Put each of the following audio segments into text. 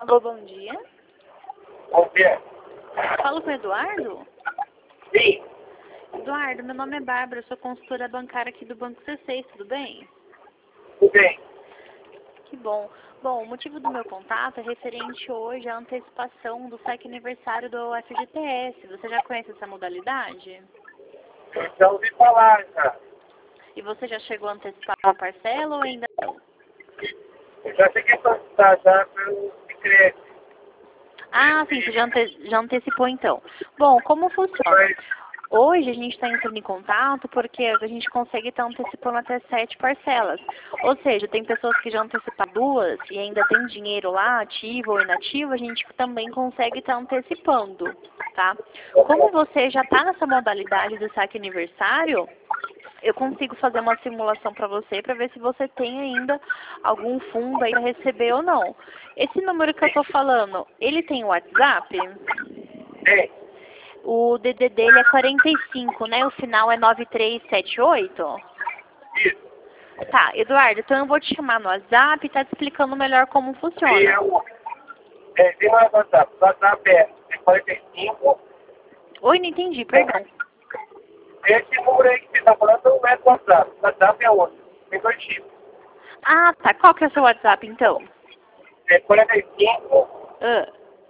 Alô, bom dia. Bom dia. Falo com o Eduardo? Sim, Eduardo, meu nome é Bárbara, eu sou consultora bancária aqui do Banco C6, tudo bem? tudo bem. Que bom. Bom, o motivo do meu contato é referente hoje à antecipação do saque aniversário do FGTS. Você já conhece essa modalidade? Eu já ouvi falar, já. E você já chegou a antecipar uma parcela ou ainda não? Eu já cheguei a solicitar já pelo decreto. Ah, sim, você já antecipou então. Bom, como funciona? Mas, Hoje a gente está entrando em contato porque a gente consegue estar antecipando até 7 parcelas. Ou seja, tem pessoas que já antecipam 2 e ainda tem dinheiro lá, ativo ou inativo, a gente também consegue estar antecipando, tá? Como você já está nessa modalidade do saque aniversário, eu consigo fazer uma simulação para você para ver se você tem ainda algum fundo aí para receber ou não. Esse número que eu estou falando, ele tem WhatsApp? tem. O DD dele é 45, né? O final é 9378. Isso. Tá, Eduardo, então eu vou te chamar no WhatsApp e tá te explicando melhor como E funciona. tem mais WhatsApp. O WhatsApp é 45. Oi, não entendi, perdão. Esse número aí que você está falando não é do WhatsApp. O WhatsApp é outro. Tem dois tipos. Ah, tá. Qual que é o seu WhatsApp, então? É 45 Ah,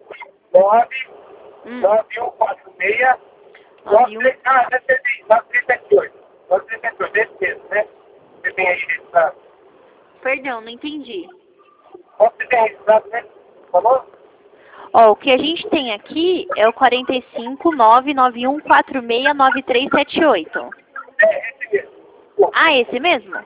9 hum, 9146 91. deve ser 9378. 9378, esse mesmo, né? Você tem aí registrado. Perdão, não entendi. Qual você tem registrado, né? Falou? Ó, o que a gente tem aqui é o 45 991 46 9378. É, esse mesmo. Pô, Ah, esse mesmo?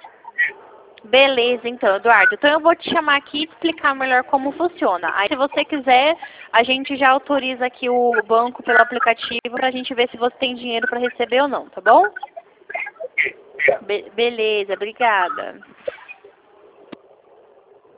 Beleza, então, Eduardo. Então eu vou te chamar aqui e explicar melhor como funciona. Aí, se você quiser, a gente já autoriza aqui o banco pelo aplicativo pra gente ver se você tem dinheiro para receber ou não, tá bom? ok. Obrigado. Beleza, obrigada.